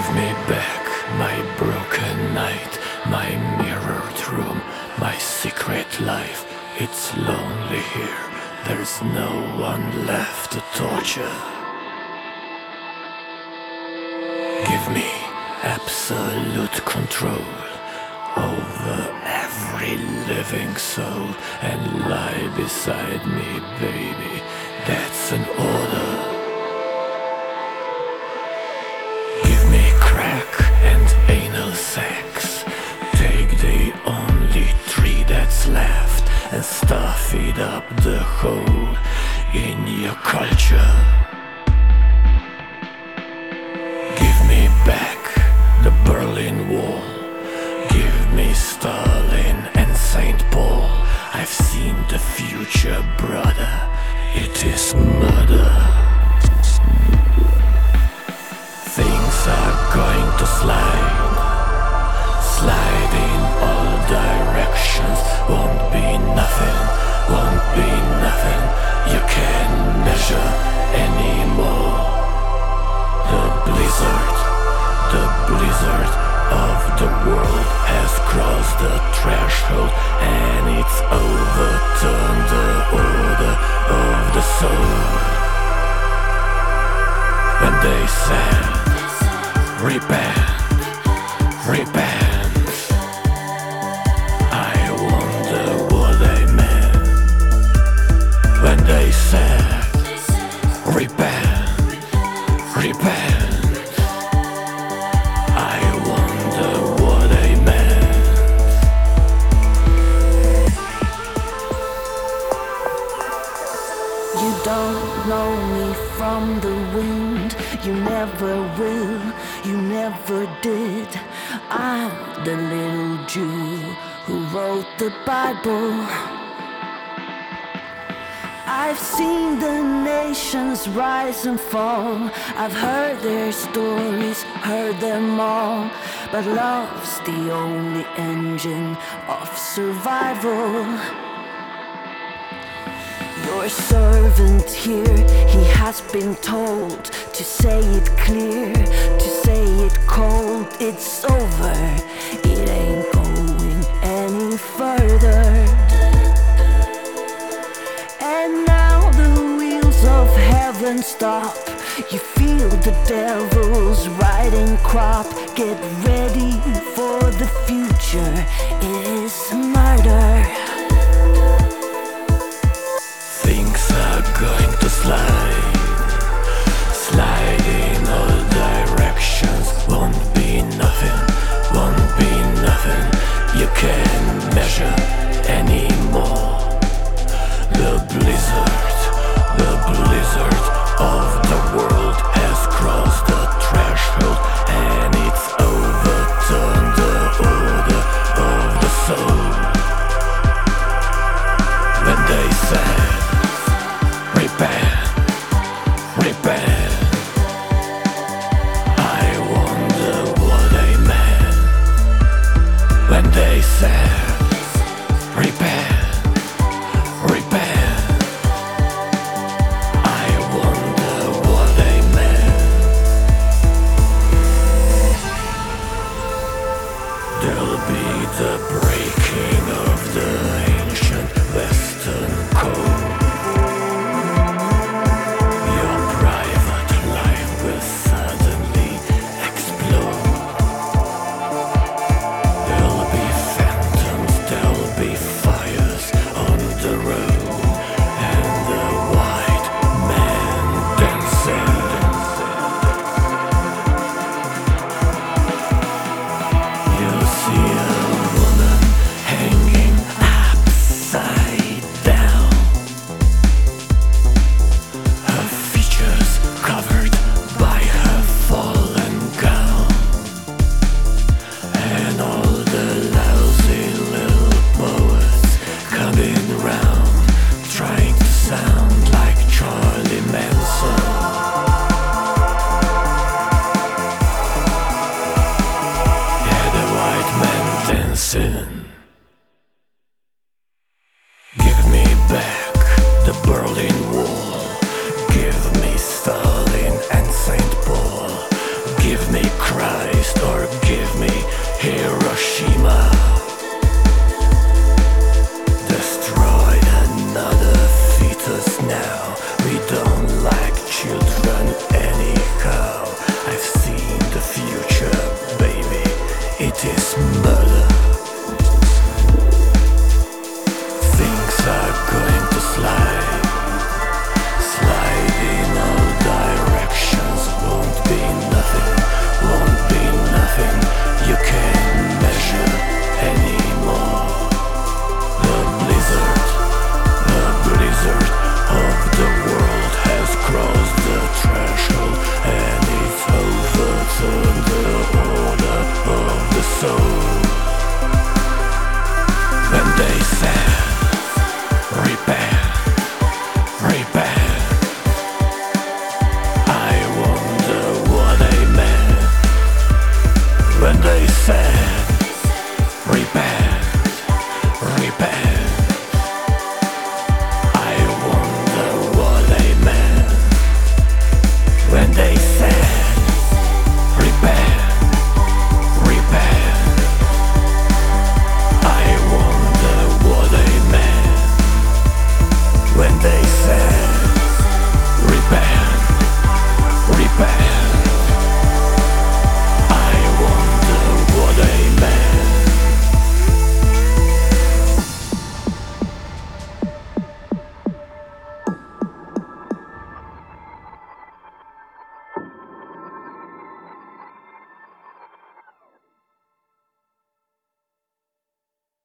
me back my broken night, my mirrored room, my secret life. It's lonely here, there's no one left to torture. Give me absolute control over every living soul and lie beside me, baby. That's an order. Give me crack and anal sex. Take the only tree that's left and stuff it up the hole in your culture. Give me back the Berlin Wall. Give me Stalin and St. Paul. I've seen the future, brother. It is murder. Things are going to slide. Slide in all directions. Won't be nothing. Won't be nothing. You can't measure anymore. The blizzard of the world has crossed the threshold, and it's overturned the order of the soul. When they said, repent, repent, I wonder what they meant. When they said, repent, repent, you don't know me from the wind. You never will, you never did. I'm the little Jew who wrote the Bible. I've seen the nations rise and fall. I've heard their stories, heard them all. But love's the only engine of survival. Your servant here, he has been told to say it clear, to say it cold. It's over, it ain't going any further. And now the wheels of heaven stop. You feel the devil's riding crop. Get ready for the future, it is murder. Going to slide, slide in all directions. Won't be nothing, won't be nothing. You can't measure anymore. The blizzard of the world has crossed the threshold, and it's overturned the order of the soul. When they said, repent, repent, I wonder what they meant. When they said, repent, repent, I wonder what they meant. There'll be the breaking of the ancient Western code. See a woman fast.